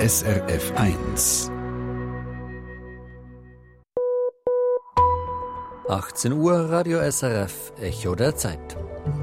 SRF 1. 18 Uhr, Radio SRF, Echo der Zeit.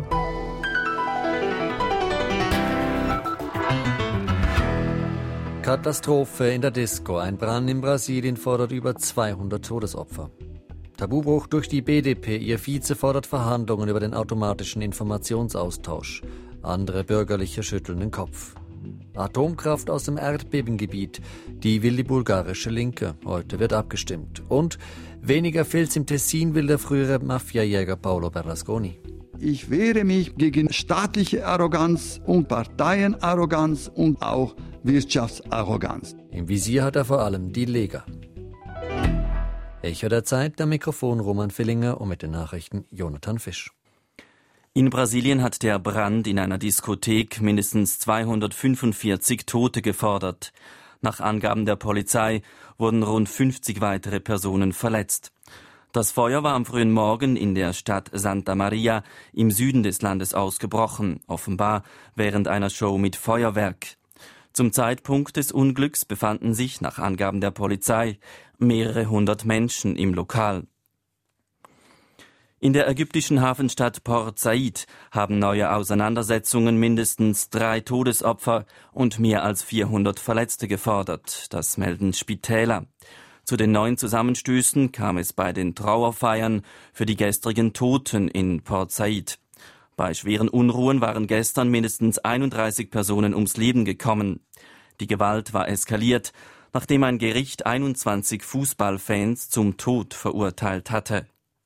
Katastrophe in der Disco. Ein Brand in Brasilien fordert über 200 Todesopfer. Tabubruch durch die BDP. Ihr Vize fordert Verhandlungen über den automatischen Informationsaustausch. Andere Bürgerliche schütteln den Kopf. Atomkraft aus dem Erdbebengebiet. Die will die bulgarische Linke. Heute wird abgestimmt. Und weniger Filz im Tessin will der frühere Mafiajäger Paolo Berlusconi. Ich wehre mich gegen staatliche Arroganz und Parteienarroganz und auch Wirtschaftsarroganz. Im Visier hat er vor allem die Lega. Echo der Zeit, am Mikrofon Roman Villinger und mit den Nachrichten Jonathan Fisch. In Brasilien hat der Brand in einer Diskothek mindestens 245 Tote gefordert. Nach Angaben der Polizei wurden rund 50 weitere Personen verletzt. Das Feuer war am frühen Morgen in der Stadt Santa Maria im Süden des Landes ausgebrochen, offenbar während einer Show mit Feuerwerk. Zum Zeitpunkt des Unglücks befanden sich, nach Angaben der Polizei, mehrere hundert Menschen im Lokal. In der ägyptischen Hafenstadt Port Said haben neue Auseinandersetzungen mindestens 3 Todesopfer und mehr als 400 Verletzte gefordert. Das melden Spitäler. Zu den neuen Zusammenstößen kam es bei den Trauerfeiern für die gestrigen Toten in Port Said. Bei schweren Unruhen waren gestern mindestens 31 Personen ums Leben gekommen. Die Gewalt war eskaliert, nachdem ein Gericht 21 Fußballfans zum Tod verurteilt hatte.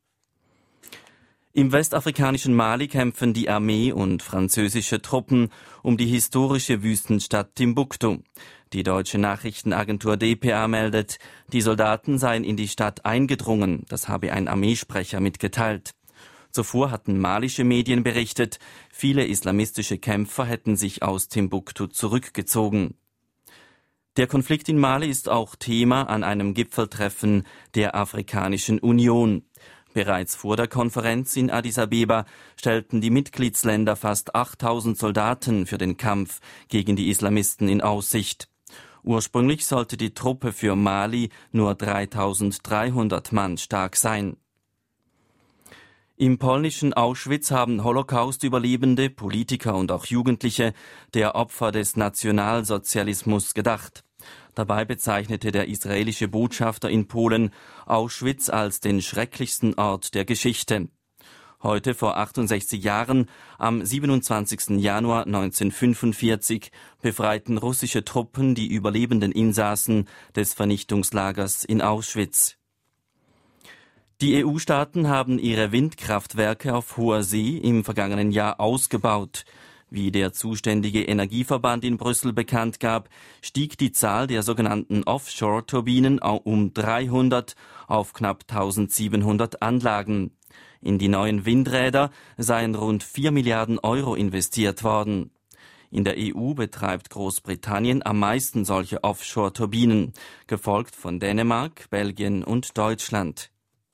Im westafrikanischen Mali kämpfen die Armee und französische Truppen um die historische Wüstenstadt Timbuktu. Die deutsche Nachrichtenagentur dpa meldet, die Soldaten seien in die Stadt eingedrungen, das habe ein Armeesprecher mitgeteilt. Zuvor hatten malische Medien berichtet, viele islamistische Kämpfer hätten sich aus Timbuktu zurückgezogen. Der Konflikt in Mali ist auch Thema an einem Gipfeltreffen der Afrikanischen Union. Bereits vor der Konferenz in Addis Abeba stellten die Mitgliedsländer fast 8000 Soldaten für den Kampf gegen die Islamisten in Aussicht. Ursprünglich sollte die Truppe für Mali nur 3300 Mann stark sein. Im polnischen Auschwitz haben Holocaust-Überlebende, Politiker und auch Jugendliche der Opfer des Nationalsozialismus gedacht. Dabei bezeichnete der israelische Botschafter in Polen Auschwitz als den schrecklichsten Ort der Geschichte. Heute vor 68 Jahren, am 27. Januar 1945, befreiten russische Truppen die überlebenden Insassen des Vernichtungslagers in Auschwitz. Die EU-Staaten haben ihre Windkraftwerke auf hoher See im vergangenen Jahr ausgebaut. Wie der zuständige Energieverband in Brüssel bekannt gab, stieg die Zahl der sogenannten Offshore-Turbinen um 300 auf knapp 1700 Anlagen. In die neuen Windräder seien rund 4 Milliarden Euro investiert worden. In der EU betreibt Großbritannien am meisten solche Offshore-Turbinen, gefolgt von Dänemark, Belgien und Deutschland.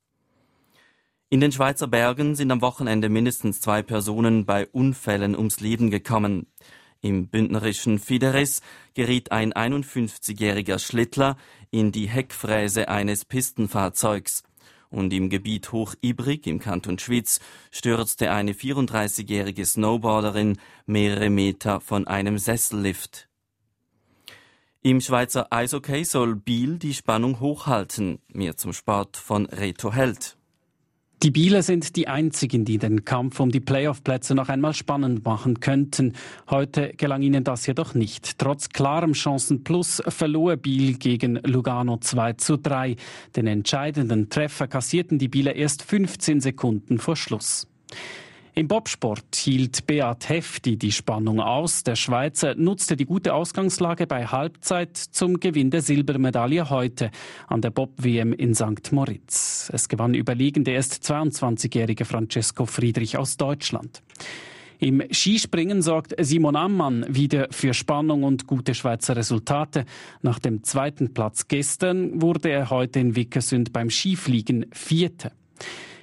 In den Schweizer Bergen sind am Wochenende mindestens 2 Personen bei Unfällen ums Leben gekommen. Im bündnerischen Fideris geriet ein 51-jähriger Schlittler in die Heckfräse eines Pistenfahrzeugs. Und im Gebiet Hochibrig im Kanton Schwyz stürzte eine 34-jährige Snowboarderin mehrere Meter von einem Sessellift. Im Schweizer Eishockey soll Biel die Spannung hochhalten. Mehr zum Sport von Reto Held. Die Bieler sind die einzigen, die den Kampf um die Playoff-Plätze noch einmal spannend machen könnten. Heute gelang ihnen das jedoch nicht. Trotz klarem Chancenplus verlor Biel gegen Lugano 2:3. Den entscheidenden Treffer kassierten die Bieler erst 15 Sekunden vor Schluss. Im Bobsport hielt Beat Hefti die Spannung aus. Der Schweizer nutzte die gute Ausgangslage bei Halbzeit zum Gewinn der Silbermedaille heute an der Bob-WM in St. Moritz. Es gewann überlegen der erst 22-jährige Francesco Friedrich aus Deutschland. Im Skispringen sorgt Simon Ammann wieder für Spannung und gute Schweizer Resultate. Nach dem 2. Platz gestern wurde er heute in Vickersund beim Skifliegen Vierter.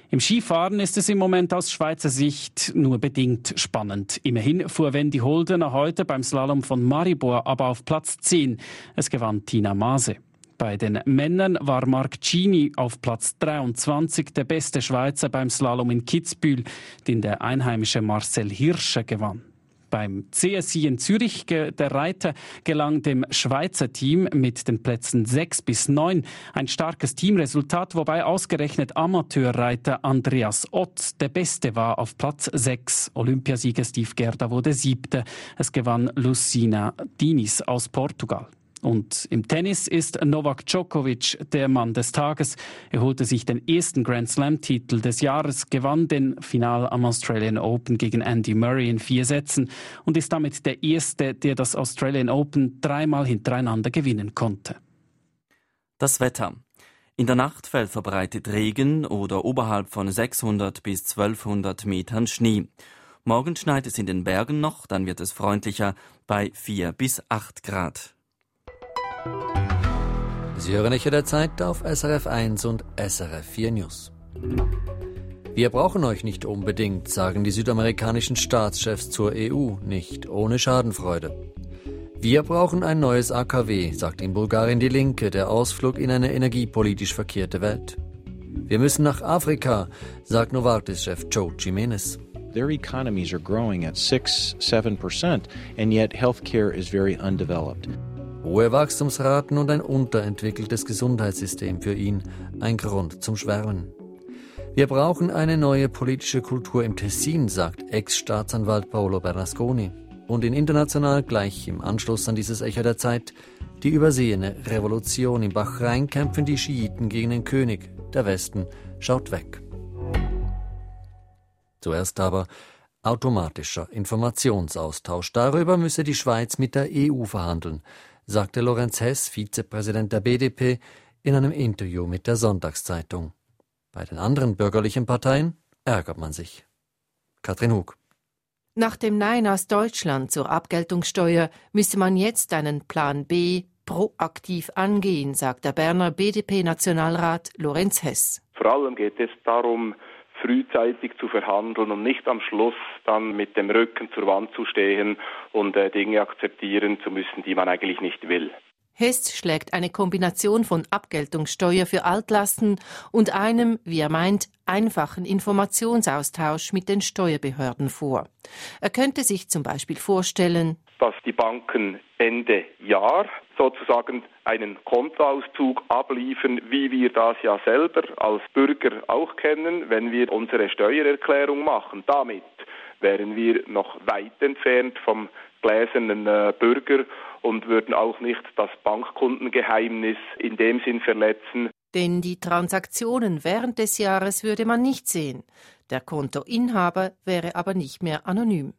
Im Skifahren ist es im Moment aus Schweizer Sicht nur bedingt spannend. Immerhin fuhr Wendy Holdener heute beim Slalom von Maribor aber auf Platz 10. Es gewann Tina Maase. Bei den Männern war Marc Cini auf Platz 23 der beste Schweizer beim Slalom in Kitzbühel, den der einheimische Marcel Hirscher gewann. Beim CSI in Zürich der Reiter gelang dem Schweizer Team mit den Plätzen 6 bis 9 ein starkes Teamresultat, wobei ausgerechnet Amateurreiter Andreas Ott der Beste war auf Platz 6. Olympiasieger Steve Gerda wurde 7. Es gewann Lucina Diniz aus Portugal. Und im Tennis ist Novak Djokovic der Mann des Tages. Er holte sich den ersten Grand-Slam-Titel des Jahres, gewann den Final am Australian Open gegen Andy Murray in 4 Sätzen und ist damit der Erste, der das Australian Open 3-mal hintereinander gewinnen konnte. Das Wetter. In der Nacht fällt verbreitet Regen oder oberhalb von 600 bis 1200 Metern Schnee. Morgen schneit es in den Bergen noch, dann wird es freundlicher bei 4 bis 8 Grad. Sie hören Echo der Zeit auf SRF 1 und SRF 4 News. Wir brauchen euch nicht unbedingt, sagen die südamerikanischen Staatschefs zur EU, nicht ohne Schadenfreude. Wir brauchen ein neues AKW, sagt in Bulgarien die Linke, der Ausflug in eine energiepolitisch verkehrte Welt. Wir müssen nach Afrika, sagt Novartis-Chef Joe Jimenez. Their economies are growing at 6-7%, and yet healthcare is very undeveloped. Hohe Wachstumsraten und ein unterentwickeltes Gesundheitssystem für ihn, ein Grund zum Schwärmen. Wir brauchen eine neue politische Kultur im Tessin, sagt Ex-Staatsanwalt Paolo Bernasconi. Und in international gleich im Anschluss an dieses Echo der Zeit die übersehene Revolution. In Bahrain kämpfen die Schiiten gegen den König. Der Westen schaut weg. Zuerst aber automatischer Informationsaustausch. Darüber müsse die Schweiz mit der EU verhandeln, sagte Lorenz Hess, Vizepräsident der BDP, in einem Interview mit der Sonntagszeitung. Bei den anderen bürgerlichen Parteien ärgert man sich. Katrin Hug. Nach dem Nein aus Deutschland zur Abgeltungssteuer müsse man jetzt einen Plan B proaktiv angehen, sagt der Berner BDP-Nationalrat Lorenz Hess. Vor allem geht es darum, frühzeitig zu verhandeln und nicht am Schluss dann mit dem Rücken zur Wand zu stehen und Dinge akzeptieren zu müssen, die man eigentlich nicht will. Hess schlägt eine Kombination von Abgeltungssteuer für Altlasten und einem, wie er meint, einfachen Informationsaustausch mit den Steuerbehörden vor. Er könnte sich zum Beispiel vorstellen, dass die Banken Ende Jahr sozusagen einen Kontoauszug abliefern, wie wir das ja selber als Bürger auch kennen, wenn wir unsere Steuererklärung machen. Damit wären wir noch weit entfernt vom gläsernen Bürger und würden auch nicht das Bankkundengeheimnis in dem Sinn verletzen. Denn die Transaktionen während des Jahres würde man nicht sehen. Der Kontoinhaber wäre aber nicht mehr anonym.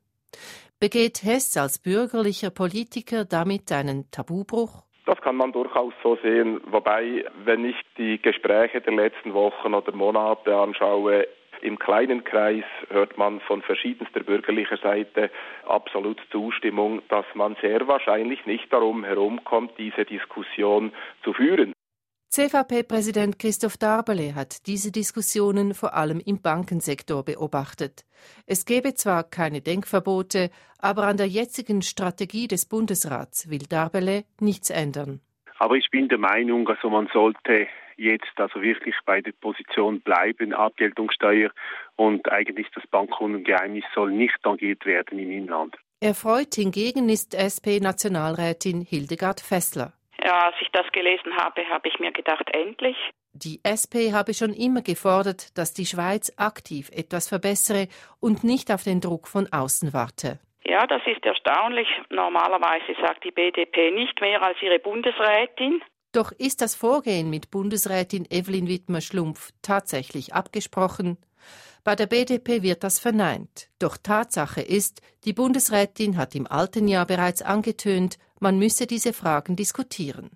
Begeht Hess als bürgerlicher Politiker damit einen Tabubruch? Das kann man durchaus so sehen, wobei, wenn ich die Gespräche der letzten Wochen oder Monate anschaue, im kleinen Kreis hört man von verschiedenster bürgerlicher Seite absolut Zustimmung, dass man sehr wahrscheinlich nicht darum herumkommt, diese Diskussion zu führen. CVP-Präsident Christoph Darbele hat diese Diskussionen vor allem im Bankensektor beobachtet. Es gebe zwar keine Denkverbote, aber an der jetzigen Strategie des Bundesrats will Darbele nichts ändern. Aber ich bin der Meinung, also man sollte jetzt also wirklich bei der Position bleiben, Abgeltungssteuer, und eigentlich das Bankkundengeheimnis soll nicht tangiert werden im Inland. Erfreut hingegen ist SP-Nationalrätin Hildegard Fessler. Ja, als ich das gelesen habe, habe ich mir gedacht, endlich. Die SP habe schon immer gefordert, dass die Schweiz aktiv etwas verbessere und nicht auf den Druck von außen warte. Ja, das ist erstaunlich. Normalerweise sagt die BDP nicht mehr als ihre Bundesrätin. Doch ist das Vorgehen mit Bundesrätin Evelyn Widmer-Schlumpf tatsächlich abgesprochen? Bei der BDP wird das verneint. Doch Tatsache ist, die Bundesrätin hat im alten Jahr bereits angetönt, man müsse diese Fragen diskutieren.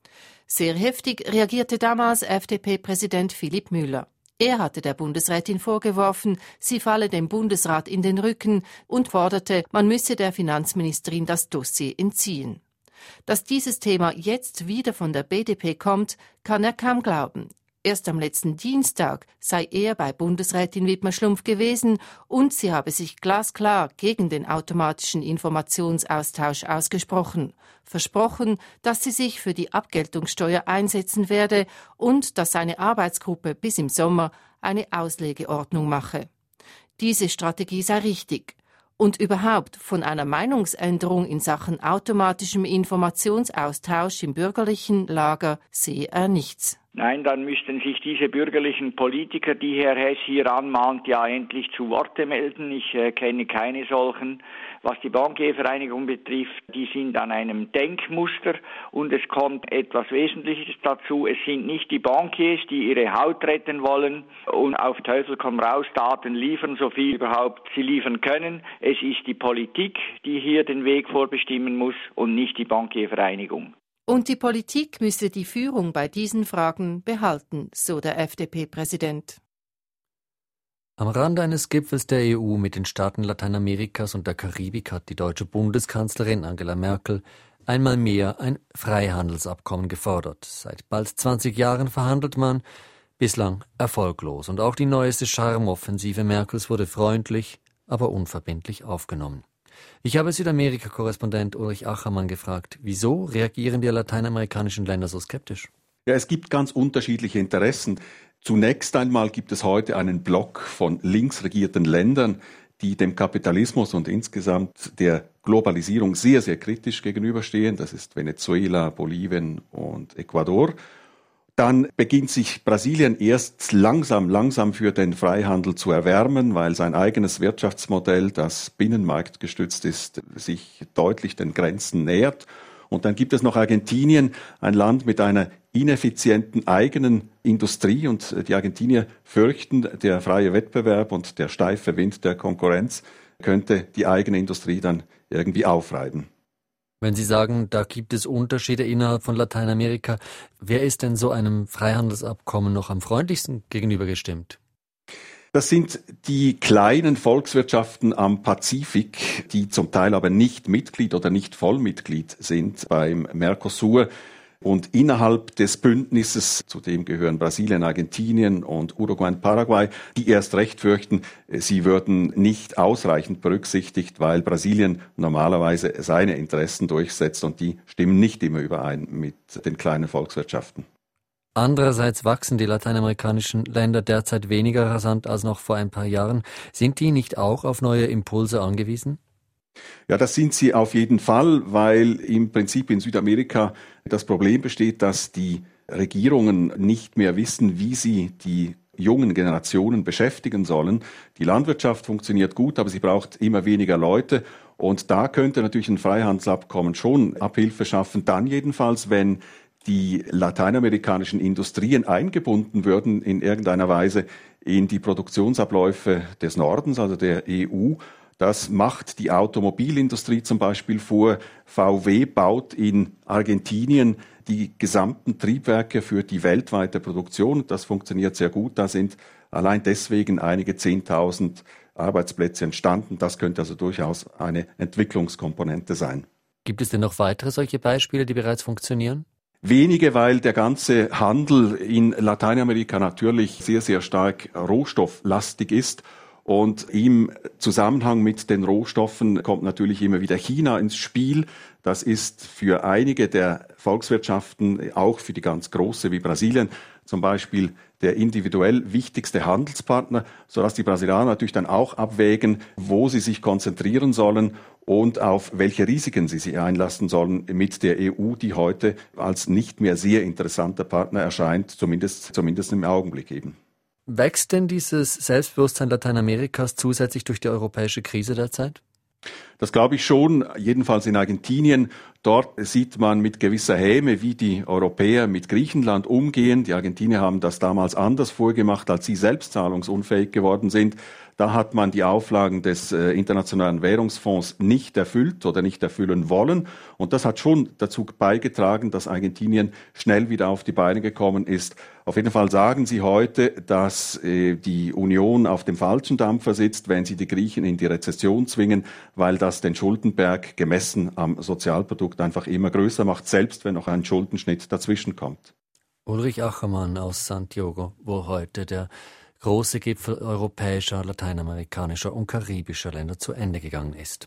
Sehr heftig reagierte damals FDP-Präsident Philipp Müller. Er hatte der Bundesrätin vorgeworfen, sie falle dem Bundesrat in den Rücken und forderte, man müsse der Finanzministerin das Dossier entziehen. Dass dieses Thema jetzt wieder von der BDP kommt, kann er kaum glauben. Erst am letzten Dienstag sei er bei Bundesrätin Wittmer-Schlumpf gewesen und sie habe sich glasklar gegen den automatischen Informationsaustausch ausgesprochen, versprochen, dass sie sich für die Abgeltungssteuer einsetzen werde und dass eine Arbeitsgruppe bis im Sommer eine Auslegeordnung mache. Diese Strategie sei richtig. Und überhaupt von einer Meinungsänderung in Sachen automatischem Informationsaustausch im bürgerlichen Lager sehe er nichts. Nein, dann müssten sich diese bürgerlichen Politiker, die Herr Hess hier anmahnt, ja endlich zu Worte melden. Ich kenne keine solchen. Was die Bankiervereinigung betrifft, die sind an einem Denkmuster und es kommt etwas Wesentliches dazu. Es sind nicht die Bankiers, die ihre Haut retten wollen und auf Teufel komm raus Daten liefern, so viel überhaupt sie liefern können. Es ist die Politik, die hier den Weg vorbestimmen muss und nicht die Bankiervereinigung. Und die Politik müsse die Führung bei diesen Fragen behalten, so der FDP-Präsident. Am Rande eines Gipfels der EU mit den Staaten Lateinamerikas und der Karibik hat die deutsche Bundeskanzlerin Angela Merkel einmal mehr ein Freihandelsabkommen gefordert. Seit bald 20 Jahren verhandelt man, bislang erfolglos. Und auch die neueste Charmeoffensive Merkels wurde freundlich, aber unverbindlich aufgenommen. Ich habe Südamerika-Korrespondent Ulrich Achermann gefragt, wieso reagieren die lateinamerikanischen Länder so skeptisch? Ja, es gibt ganz unterschiedliche Interessen. Zunächst einmal gibt es heute einen Block von links regierten Ländern, die dem Kapitalismus und insgesamt der Globalisierung sehr, sehr kritisch gegenüberstehen. Das ist Venezuela, Bolivien und Ecuador. Dann beginnt sich Brasilien erst langsam für den Freihandel zu erwärmen, weil sein eigenes Wirtschaftsmodell, das binnenmarktgestützt ist, sich deutlich den Grenzen nähert. Und dann gibt es noch Argentinien, ein Land mit einer ineffizienten eigenen Industrie. Und die Argentinier fürchten, der freie Wettbewerb und der steife Wind der Konkurrenz könnte die eigene Industrie dann irgendwie aufreiben. Wenn Sie sagen, da gibt es Unterschiede innerhalb von Lateinamerika, wer ist denn so einem Freihandelsabkommen noch am freundlichsten gegenübergestimmt? Das sind die kleinen Volkswirtschaften am Pazifik, die zum Teil aber nicht Mitglied oder nicht Vollmitglied sind beim Mercosur. Und innerhalb des Bündnisses, zu dem gehören Brasilien, Argentinien und Uruguay und Paraguay, die erst recht fürchten, sie würden nicht ausreichend berücksichtigt, weil Brasilien normalerweise seine Interessen durchsetzt und die stimmen nicht immer überein mit den kleinen Volkswirtschaften. Andererseits wachsen die lateinamerikanischen Länder derzeit weniger rasant als noch vor ein paar Jahren. Sind die nicht auch auf neue Impulse angewiesen? Ja, das sind sie auf jeden Fall, weil im Prinzip in Südamerika das Problem besteht, dass die Regierungen nicht mehr wissen, wie sie die jungen Generationen beschäftigen sollen. Die Landwirtschaft funktioniert gut, aber sie braucht immer weniger Leute. Und da könnte natürlich ein Freihandelsabkommen schon Abhilfe schaffen, dann jedenfalls, wenn die lateinamerikanischen Industrien eingebunden würden in irgendeiner Weise in die Produktionsabläufe des Nordens, also der EU. Das macht die Automobilindustrie zum Beispiel vor. VW baut in Argentinien die gesamten Triebwerke für die weltweite Produktion. Das funktioniert sehr gut. Da sind allein deswegen einige 10.000 Arbeitsplätze entstanden. Das könnte also durchaus eine Entwicklungskomponente sein. Gibt es denn noch weitere solche Beispiele, die bereits funktionieren? Wenige, weil der ganze Handel in Lateinamerika natürlich sehr, sehr stark rohstofflastig ist. Und im Zusammenhang mit den Rohstoffen kommt natürlich immer wieder China ins Spiel. Das ist für einige der Volkswirtschaften, auch für die ganz große wie Brasilien, zum Beispiel der individuell wichtigste Handelspartner, sodass die Brasilianer natürlich dann auch abwägen, wo sie sich konzentrieren sollen und auf welche Risiken sie sich einlassen sollen mit der EU, die heute als nicht mehr sehr interessanter Partner erscheint, zumindest im Augenblick eben. Wächst denn dieses Selbstbewusstsein Lateinamerikas zusätzlich durch die europäische Krise derzeit? Das glaube ich schon, jedenfalls in Argentinien. Dort sieht man mit gewisser Häme, wie die Europäer mit Griechenland umgehen. Die Argentinier haben das damals anders vorgemacht, als sie selbst zahlungsunfähig geworden sind. Da hat man die Auflagen des Internationalen Währungsfonds nicht erfüllt oder nicht erfüllen wollen. Und das hat schon dazu beigetragen, dass Argentinien schnell wieder auf die Beine gekommen ist. Auf jeden Fall sagen sie heute, dass die Union auf dem falschen Dampfer sitzt, wenn sie die Griechen in die Rezession zwingen, weil das den Schuldenberg gemessen am Sozialprodukt einfach immer größer macht, selbst wenn noch ein Schuldenschnitt dazwischen kommt. Ulrich Achermann aus Santiago, wo heute der große Gipfel europäischer, lateinamerikanischer und karibischer Länder zu Ende gegangen ist.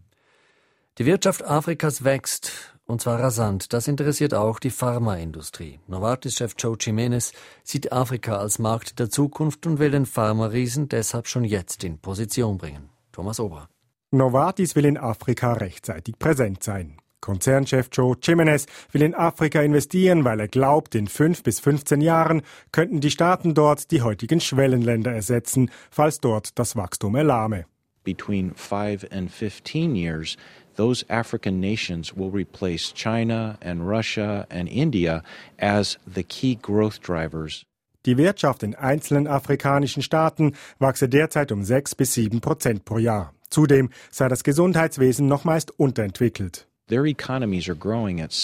Die Wirtschaft Afrikas wächst, und zwar rasant. Das interessiert auch die Pharmaindustrie. Novartis-Chef Joe Jimenez sieht Afrika als Markt der Zukunft und will den Pharmariesen deshalb schon jetzt in Position bringen. Thomas Ober. Novartis will in Afrika rechtzeitig präsent sein. Konzernchef Joe Jimenez will in Afrika investieren, weil er glaubt, in 5 bis 15 Jahren könnten die Staaten dort die heutigen Schwellenländer ersetzen, falls dort das Wachstum erlahme. Between 5 and 15 years, those African nations will replace China and Russia and India as the key growth drivers. Die Wirtschaft in einzelnen afrikanischen Staaten wachse derzeit um 6 bis 7% pro Jahr. Zudem sei das Gesundheitswesen noch meist unterentwickelt. Their economies are growing at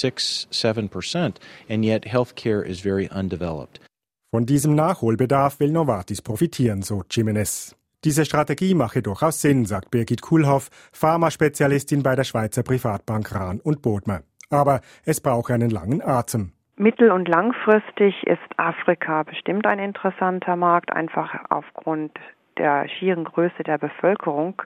6-7%, and yet healthcare is very undeveloped. Von diesem Nachholbedarf will Novartis profitieren, so Jimenez. Diese Strategie mache durchaus Sinn, sagt Birgit Kuhlhoff, Pharmaspezialistin bei der Schweizer Privatbank Rahn und Bodmer. Aber es brauche einen langen Atem. Mittel- und langfristig ist Afrika bestimmt ein interessanter Markt, einfach aufgrund der schieren Größe der Bevölkerung.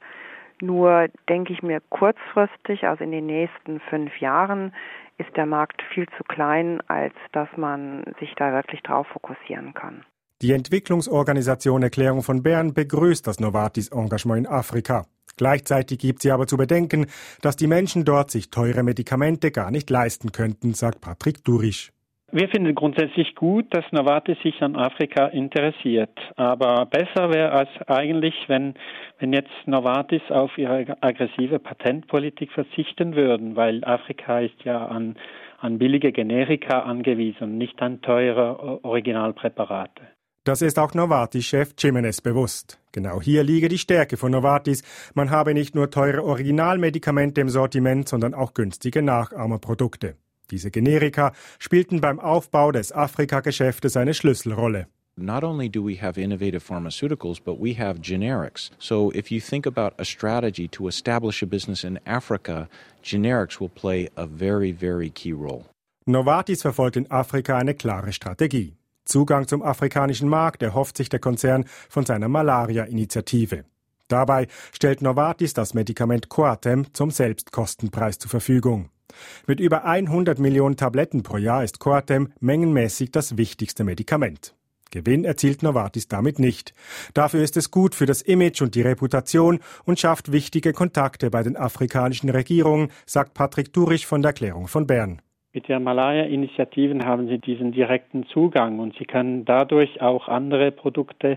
Nur denke ich mir kurzfristig, also in den nächsten 5 Jahren, ist der Markt viel zu klein, als dass man sich da wirklich drauf fokussieren kann. Die Entwicklungsorganisation Erklärung von Bern begrüßt das Novartis-Engagement in Afrika. Gleichzeitig gibt sie aber zu bedenken, dass die Menschen dort sich teure Medikamente gar nicht leisten könnten, sagt Patrick Durisch. Wir finden grundsätzlich gut, dass Novartis sich an Afrika interessiert. Aber besser wäre es eigentlich, wenn jetzt Novartis auf ihre aggressive Patentpolitik verzichten würden, weil Afrika ist ja an billige Generika angewiesen, nicht an teure Originalpräparate. Das ist auch Novartis-Chef Jimenez bewusst. Genau hier liege die Stärke von Novartis. Man habe nicht nur teure Originalmedikamente im Sortiment, sondern auch günstige Nachahmerprodukte. Diese Generika spielten beim Aufbau des Afrika-Geschäftes eine Schlüsselrolle. Not only do we have innovative pharmaceuticals, but we have generics. So if you think about a strategy to establish a business in Africa, generics will play a very, very key role. Novartis verfolgt in Afrika eine klare Strategie. Zugang zum afrikanischen Markt erhofft sich der Konzern von seiner Malaria-Initiative. Dabei stellt Novartis das Medikament Coartem zum Selbstkostenpreis zur Verfügung. Mit über 100 Millionen Tabletten pro Jahr ist Coartem mengenmäßig das wichtigste Medikament. Gewinn erzielt Novartis damit nicht. Dafür ist es gut für das Image und die Reputation und schafft wichtige Kontakte bei den afrikanischen Regierungen, sagt Patrick Durisch von der Erklärung von Bern. Mit der Malaria-Initiativen haben sie diesen direkten Zugang und sie können dadurch auch andere Produkte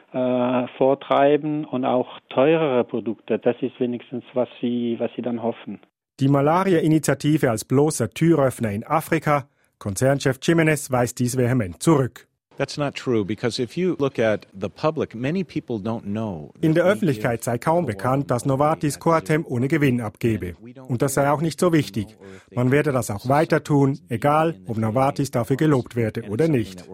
vortreiben und auch teurere Produkte. Das ist wenigstens, was sie dann hoffen. Die Malaria-Initiative als bloßer Türöffner in Afrika, Konzernchef Jimenez weist dies vehement zurück. That's not true, because if you look at the public, many people don't know. In der Öffentlichkeit sei kaum bekannt, dass Novartis Coartem ohne Gewinn abgebe. Und das sei auch nicht so wichtig. Man werde das auch weiter tun, egal ob Novartis dafür gelobt werde oder nicht.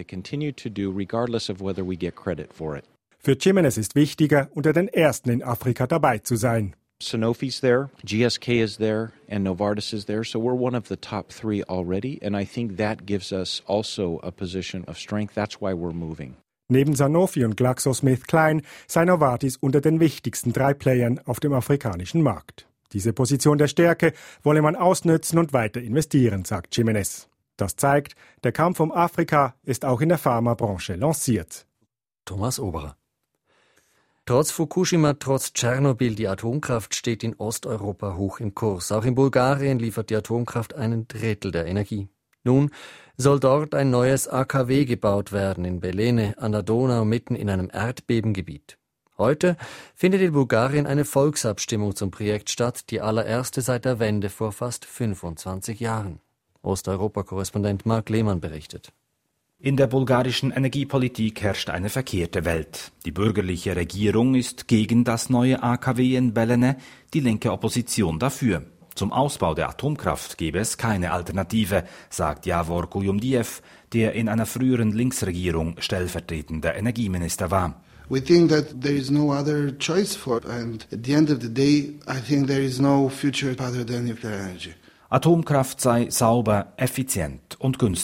Für Jimenez ist wichtiger, unter den Ersten in Afrika dabei zu sein. Sanofi's there, GSK is there, and Novartis is there, so we're one of the top 3 already, and I think that gives us also a position of strength. That's why we're moving. Neben Sanofi und GlaxoSmithKline sei Novartis unter den wichtigsten 3 Playern auf dem afrikanischen Markt. Diese Position der Stärke wolle man ausnützen und weiter investieren, sagt Jimenez. Das zeigt, der Kampf um Afrika ist auch in der Pharmabranche lanciert. Thomas Oberer. Trotz Fukushima, trotz Tschernobyl, die Atomkraft steht in Osteuropa hoch im Kurs. Auch in Bulgarien liefert die Atomkraft 1/3 der Energie. Nun soll dort ein neues AKW gebaut werden, in Belene an der Donau, mitten in einem Erdbebengebiet. Heute findet in Bulgarien eine Volksabstimmung zum Projekt statt, die allererste seit der Wende vor fast 25 Jahren. Osteuropa-Korrespondent Marc Lehmann berichtet. In der bulgarischen Energiepolitik herrscht eine verkehrte Welt. Die bürgerliche Regierung ist gegen das neue AKW in Belene, die linke Opposition dafür. Zum Ausbau der Atomkraft gebe es keine Alternative, sagt Javor Kuyumdiev, der in einer früheren Linksregierung stellvertretender Energieminister war. We think that there is no other choice for it, and at the end of the day, I think there is no future other than nuclear energy. Atomkraft sei sauber, effizient und günstig.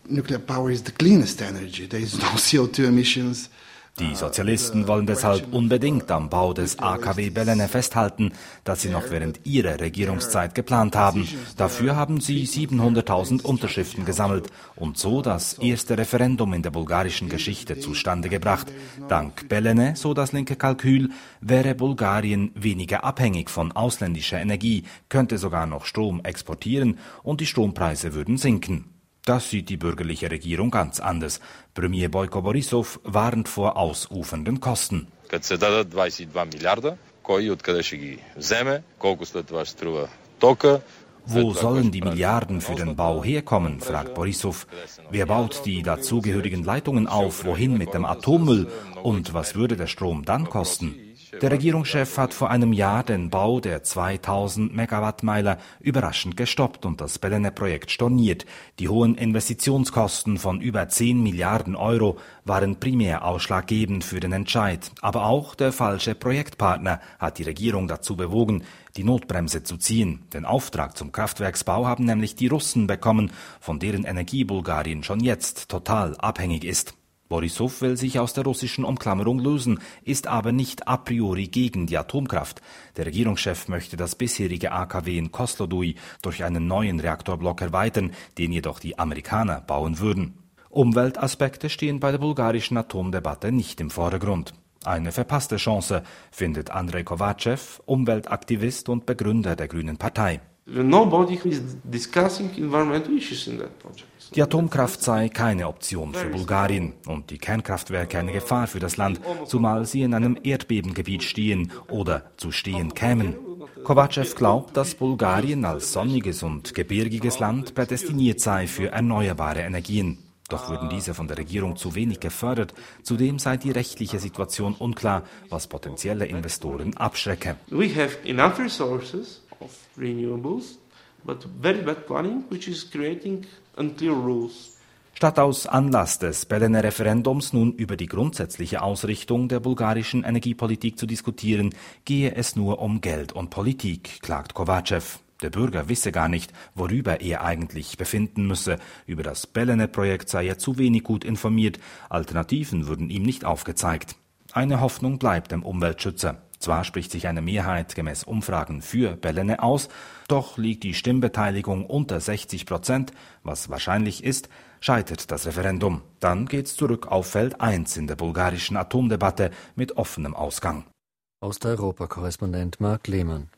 Nuclear power is the cleanest energy. There is no CO2 emissions. Die Sozialisten wollen deshalb unbedingt am Bau des AKW Belene festhalten, das sie noch während ihrer Regierungszeit geplant haben. Dafür haben sie 700.000 Unterschriften gesammelt und so das erste Referendum in der bulgarischen Geschichte zustande gebracht. Dank Belene, so das linke Kalkül, wäre Bulgarien weniger abhängig von ausländischer Energie, könnte sogar noch Strom exportieren und die Strompreise würden sinken. Das sieht die bürgerliche Regierung ganz anders. Premier Boyko Borisov warnt vor ausufernden Kosten. Wo sollen die Milliarden für den Bau herkommen, fragt Borisov. Wer baut die dazugehörigen Leitungen auf, wohin mit dem Atommüll und was würde der Strom dann kosten? Der Regierungschef hat vor einem Jahr den Bau der 2000 Megawattmeiler überraschend gestoppt und das Belene-Projekt storniert. Die hohen Investitionskosten von über 10 Milliarden Euro waren primär ausschlaggebend für den Entscheid. Aber auch der falsche Projektpartner hat die Regierung dazu bewogen, die Notbremse zu ziehen. Den Auftrag zum Kraftwerksbau haben nämlich die Russen bekommen, von deren Energie Bulgarien schon jetzt total abhängig ist. Borisov will sich aus der russischen Umklammerung lösen, ist aber nicht a priori gegen die Atomkraft. Der Regierungschef möchte das bisherige AKW in Kozloduy durch einen neuen Reaktorblock erweitern, den jedoch die Amerikaner bauen würden. Umweltaspekte stehen bei der bulgarischen Atomdebatte nicht im Vordergrund. Eine verpasste Chance, findet Andrej Kovacev, Umweltaktivist und Begründer der Grünen Partei. Die Atomkraft sei keine Option für Bulgarien und die Kernkraftwerke eine Gefahr für das Land, zumal sie in einem Erdbebengebiet stehen oder zu stehen kämen. Kovacev glaubt, dass Bulgarien als sonniges und gebirgiges Land prädestiniert sei für erneuerbare Energien. Doch würden diese von der Regierung zu wenig gefördert. Zudem sei die rechtliche Situation unklar, was potenzielle Investoren abschrecke. We have enough resources of renewables, but very bad planning, which is creating unclear rules. Statt aus Anlass des Belene Referendums nun über die grundsätzliche Ausrichtung der bulgarischen Energiepolitik zu diskutieren, gehe es nur um Geld und Politik, klagt Kovacev. Der Bürger wisse gar nicht, worüber er eigentlich befinden müsse. Über das Belene-Projekt sei er zu wenig gut informiert. Alternativen würden ihm nicht aufgezeigt. Eine Hoffnung bleibt dem Umweltschützer. Zwar spricht sich eine Mehrheit gemäß Umfragen für Belene aus, doch liegt die Stimmbeteiligung unter 60%, was wahrscheinlich ist, scheitert das Referendum. Dann geht's zurück auf Feld 1 in der bulgarischen Atomdebatte mit offenem Ausgang. Osteuropa-Korrespondent Marc Lehmann.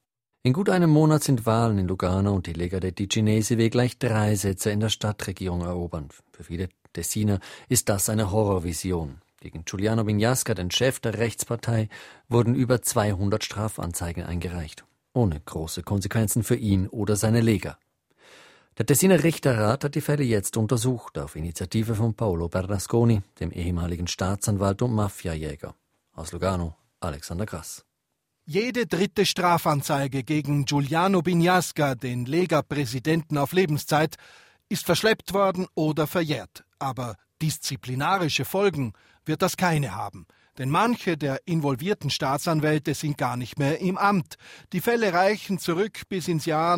In gut einem Monat sind Wahlen in Lugano und die Lega dei Ticinesi will gleich 3 Sitze in der Stadtregierung erobern. Für viele Tessiner ist das eine Horrorvision. Gegen Giuliano Vignasca, den Chef der Rechtspartei, wurden über 200 Strafanzeigen eingereicht. Ohne große Konsequenzen für ihn oder seine Lega. Der Tessiner Richterrat hat die Fälle jetzt untersucht, auf Initiative von Paolo Bernasconi, dem ehemaligen Staatsanwalt und Mafiajäger. Aus Lugano, Alexander Grass. Jede 3. Strafanzeige gegen Giuliano Vignasca, den Lega-Präsidenten auf Lebenszeit, ist verschleppt worden oder verjährt. Aber disziplinarische Folgen wird das keine haben. Denn manche der involvierten Staatsanwälte sind gar nicht mehr im Amt. Die Fälle reichen zurück bis ins Jahr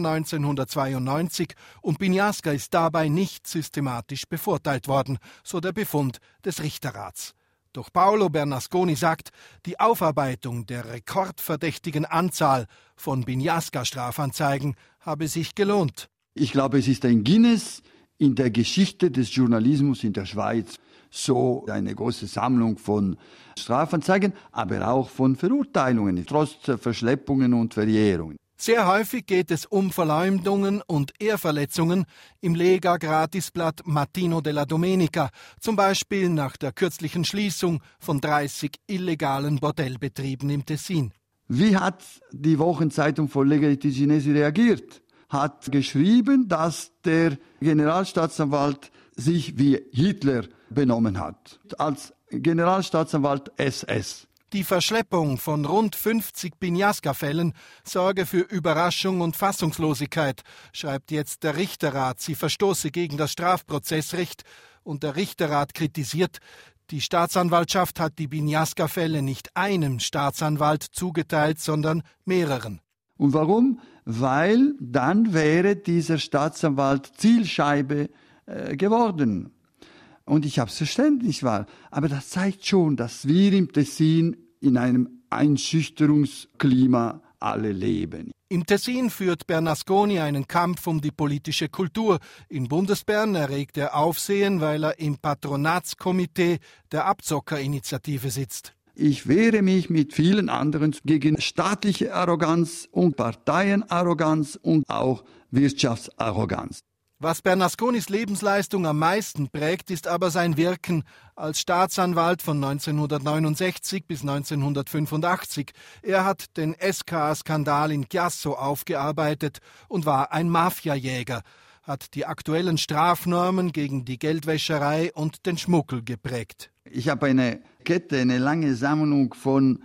1992 und Vignasca ist dabei nicht systematisch bevorteilt worden, so der Befund des Richterrats. Doch Paolo Bernasconi sagt, die Aufarbeitung der rekordverdächtigen Anzahl von Vignasca-Strafanzeigen habe sich gelohnt. Ich glaube, es ist ein Guinness in der Geschichte des Journalismus in der Schweiz. So eine große Sammlung von Strafanzeigen, aber auch von Verurteilungen, trotz Verschleppungen und Verjährungen. Sehr häufig geht es um Verleumdungen und Ehrverletzungen im Lega-Gratisblatt Mattino della Domenica, zum Beispiel nach der kürzlichen Schließung von 30 illegalen Bordellbetrieben im Tessin. Wie hat die Wochenzeitung von Lega dei Ticinesi reagiert? Hat geschrieben, dass der Generalstaatsanwalt sich wie Hitler benommen hat, als Generalstaatsanwalt SS. Die Verschleppung von rund 50 Vignasca-Fällen sorge für Überraschung und Fassungslosigkeit, schreibt jetzt der Richterrat. Sie verstoße gegen das Strafprozessrecht und der Richterrat kritisiert, die Staatsanwaltschaft hat die Vignasca-Fälle nicht einem Staatsanwalt zugeteilt, sondern mehreren. Und warum? Weil dann wäre dieser Staatsanwalt Zielscheibe geworden. Und ich habe Verständnis, aber das zeigt schon, dass wir im Tessin in einem Einschüchterungsklima alle leben. Im Tessin führt Bernasconi einen Kampf um die politische Kultur. In Bundesbern erregt er Aufsehen, weil er im Patronatskomitee der Abzockerinitiative sitzt. Ich wehre mich mit vielen anderen gegen staatliche Arroganz und Parteienarroganz und auch Wirtschaftsarroganz. Was Bernasconis Lebensleistung am meisten prägt, ist aber sein Wirken als Staatsanwalt von 1969 bis 1985. Er hat den SKA-Skandal in Chiasso aufgearbeitet und war ein Mafiajäger, hat die aktuellen Strafnormen gegen die Geldwäscherei und den Schmuggel geprägt. Ich habe eine lange Sammlung von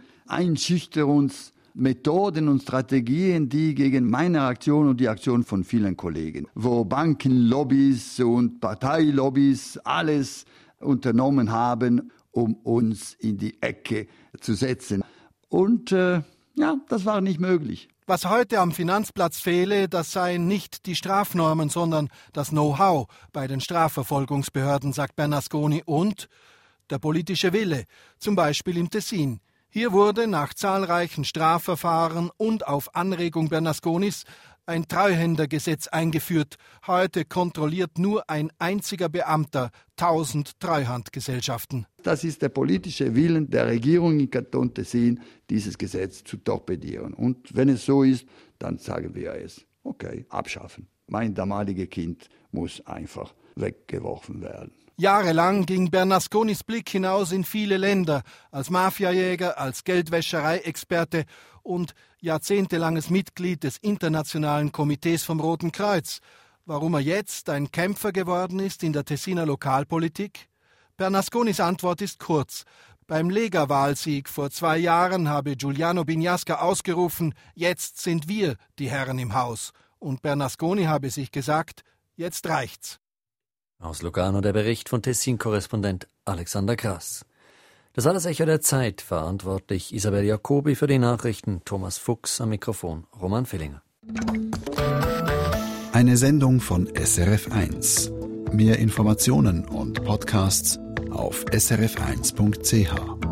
Einschüchterungsmethoden und Strategien, die gegen meine Aktion und die Aktion von vielen Kollegen, wo Bankenlobbys und Parteilobbys alles unternommen haben, um uns in die Ecke zu setzen. Und das war nicht möglich. Was heute am Finanzplatz fehle, das seien nicht die Strafnormen, sondern das Know-how bei den Strafverfolgungsbehörden, sagt Bernasconi, und der politische Wille, zum Beispiel im Tessin. Hier wurde nach zahlreichen Strafverfahren und auf Anregung Bernasconis ein Treuhändergesetz eingeführt. Heute kontrolliert nur ein einziger Beamter 1000 Treuhandgesellschaften. Das ist der politische Willen der Regierung im Kanton Tessin, dieses Gesetz zu torpedieren. Und wenn es so ist, dann sagen wir es. Okay, abschaffen. Mein damaliges Kind muss einfach weggeworfen werden. Jahrelang ging Bernasconis Blick hinaus in viele Länder, als Mafiajäger, als Geldwäschereiexperte und jahrzehntelanges Mitglied des Internationalen Komitees vom Roten Kreuz. Warum er jetzt ein Kämpfer geworden ist in der Tessiner Lokalpolitik? Bernasconis Antwort ist kurz. Beim Lega-Wahlsieg vor 2 Jahren habe Giuliano Bignasca ausgerufen, jetzt sind wir die Herren im Haus. Und Bernasconi habe sich gesagt, jetzt reicht's. Aus Lugano der Bericht von Tessin-Korrespondent Alexander Grass. Das war das Echo der Zeit, verantwortlich Isabel Jacobi, für die Nachrichten Thomas Fuchs, am Mikrofon Roman Villinger. Eine Sendung von SRF1. Mehr Informationen und Podcasts auf srf1.ch.